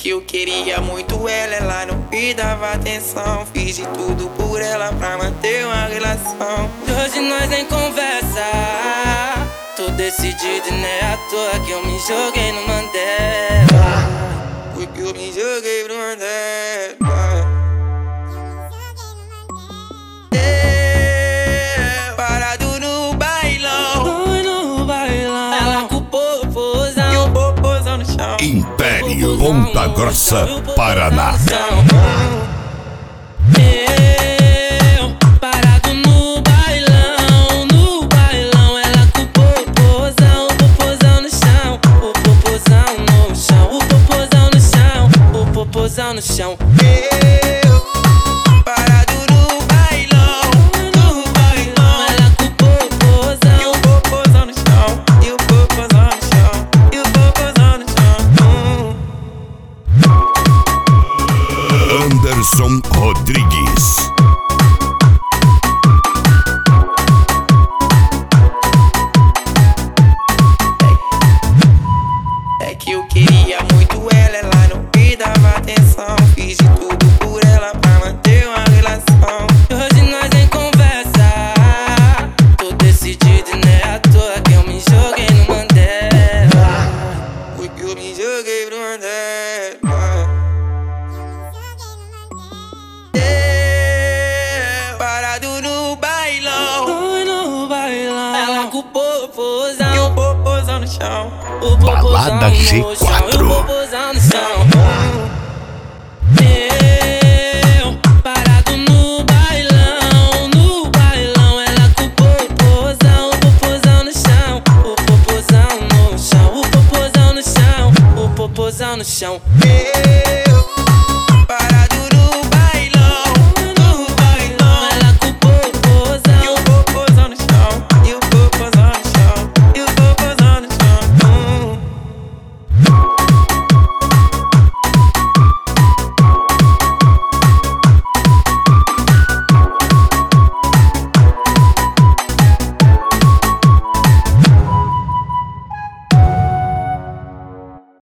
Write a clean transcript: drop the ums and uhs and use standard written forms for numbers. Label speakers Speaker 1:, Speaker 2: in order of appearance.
Speaker 1: que eu queria muito ela não me dava atenção. Fiz de tudo por ela pra manter uma relação.
Speaker 2: Hoje nós nem conversa, tô decidido e não é à toa que eu me joguei no Mandela.
Speaker 1: Porque eu me joguei pro Mandela. Parado no bailão.
Speaker 2: Oi, no bailão. Ela com o popozão
Speaker 1: E o popozão no chão.
Speaker 3: Império Ponta Grossa, Paraná.
Speaker 2: Eu, parado no bailão, ela com o popozão no chão, o popozão no chão, o popozão no chão, o popozão no chão.
Speaker 1: Parado no bailão,
Speaker 2: ela com o popozão.
Speaker 1: e o popozão no chão, e o popozão no chão, e o popozão no chão.
Speaker 3: Anderson Rodrigues.
Speaker 1: É que eu queria muito ela não me dava atenção. Fiz de tudo por ela pra manter uma relação.
Speaker 2: Hoje nós nem conversa, tô decidido e não é à toa que eu me joguei no Mandela.
Speaker 1: Porque eu me joguei pro Mandela. Parado no bailão.
Speaker 2: Oi, no bailão. Ela com o popozão.
Speaker 1: E o popozão no chão.
Speaker 2: O popozão
Speaker 3: Balada
Speaker 2: no
Speaker 3: G4.
Speaker 2: chão, e o popozão no chão. Eu, parado no bailão, ela com o popozão no chão. O popozão no chão, o popozão no chão, o popozão no chão.